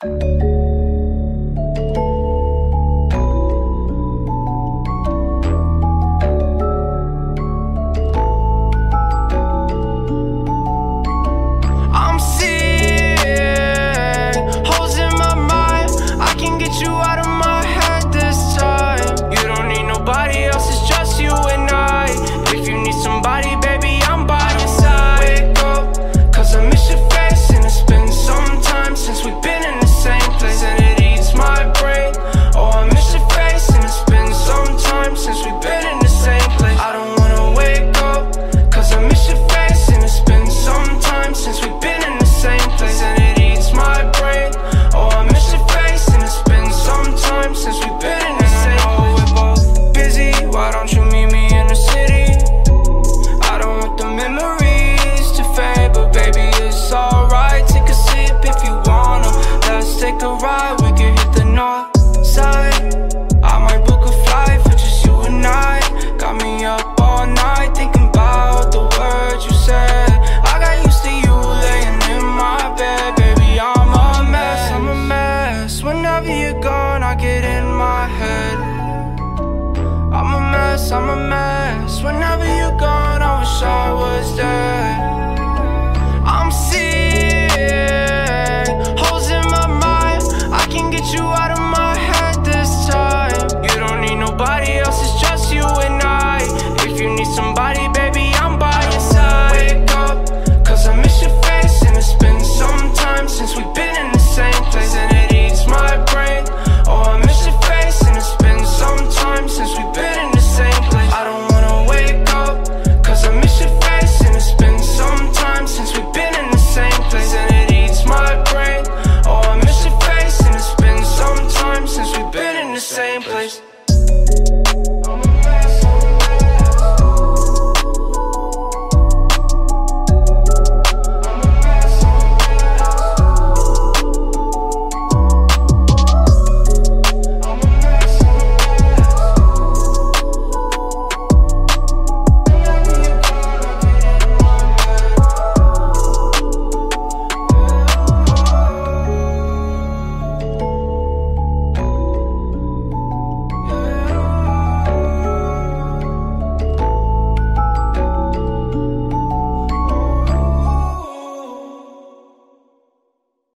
I'm seeing holes in my mind. I can get you out of my head this time. You don't need nobody else, it's just you and I. If you need somebody, baby, I'm by your side. Wake up, cause I miss your face, and it's been some time since we've been in the same place, and it eats my brain. Oh, I miss your face, and it's been some time since we've been in the same place. I don't wanna wake up, cause I miss your face, and it's been some time since we've been in the same place, and it eats my brain. Oh, I miss your face, and it's been some time since we've been in the same place. I know we're both busy, why don't you meet me in the city? I don't want the memories to fade, but baby, it's alright. Take a sip if you wanna. Let's take a ride, we can hit the north side. I might book a flight for just you and I. Got me up all night thinking about the words you said. I got used to you laying in my bed. Baby, I'm a mess, I'm a mess. Whenever you're gone, I get in my head. I'm a mess, I'm a mess. Whenever you're gone, I wish I was dead.